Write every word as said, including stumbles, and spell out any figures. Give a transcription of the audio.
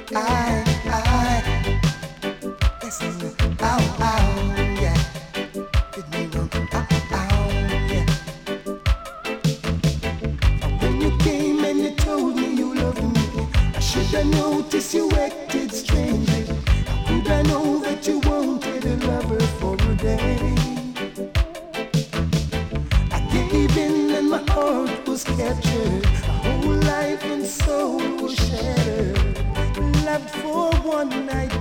I, I, listen, ow, ow, yeah. Did me wrong, ow, ow, yeah. When you came and you told me you loved me, I should have noticed you acted strangely. How could I know that you wanted a lover for a day? I gave in and my heart was captured. My whole life and soul was shattered. Loved for one night,